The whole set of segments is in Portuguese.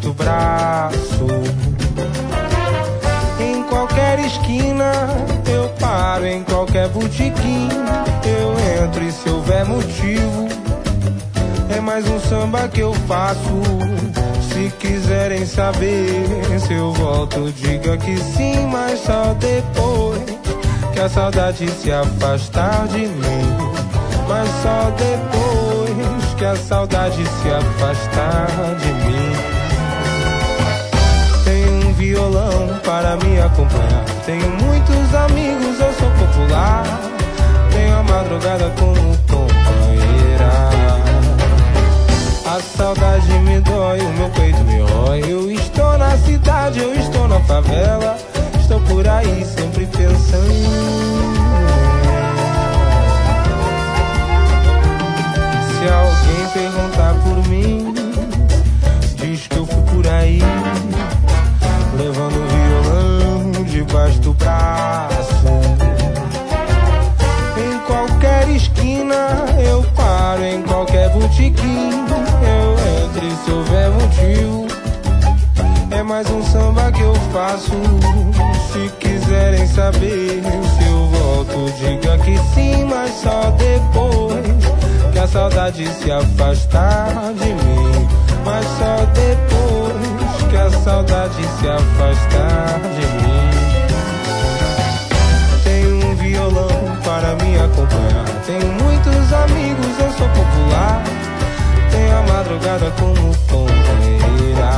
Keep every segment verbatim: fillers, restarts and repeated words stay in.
do braço. Em qualquer esquina eu paro, em qualquer botequim eu entro, e se houver motivo é mais um samba que eu faço. Se quiserem saber se eu volto, diga que sim, mas só depois que a saudade se afastar de mim. Mas só depois que a saudade se afastar de mim. Tenho um violão para me acompanhar, tenho muitos amigos, eu sou popular, tenho a madrugada como companheira. A saudade me dói, o meu peito me rói. Eu estou na cidade, eu estou na favela, estou por aí sempre pensando. Se alguém perguntar por mim, diz que eu fui por aí, levando o violão debaixo do braço. Em qualquer esquina eu paro, em qualquer botequim eu entro, e se houver motivo é mais um samba que eu faço. Se quiserem saber se eu volto, diga que sim, mas só depois que a saudade se afastar de mim. Mas só depois que a saudade se afastar de mim. Tenho um violão para me acompanhar, tenho muitos amigos, eu sou popular, tenho a madrugada como companheira.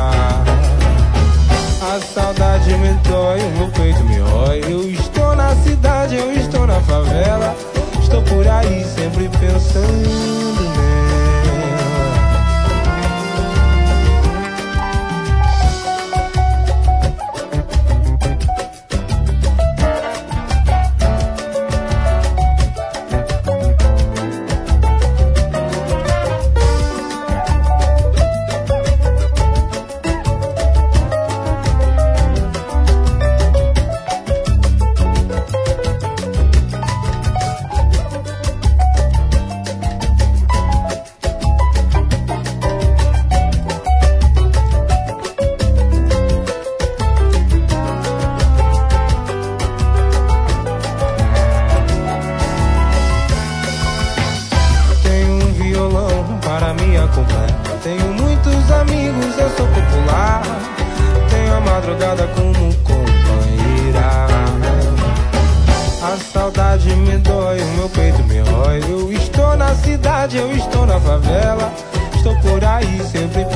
A saudade me dói, o meu peito me rói. Eu estou na cidade, eu estou na favela, estou por aí sempre pensando nela. Tenho muitos amigos, eu sou popular, tenho a madrugada como companheira. A saudade me dói, o meu peito me rói. Eu estou na cidade, eu estou na favela, estou por aí sempre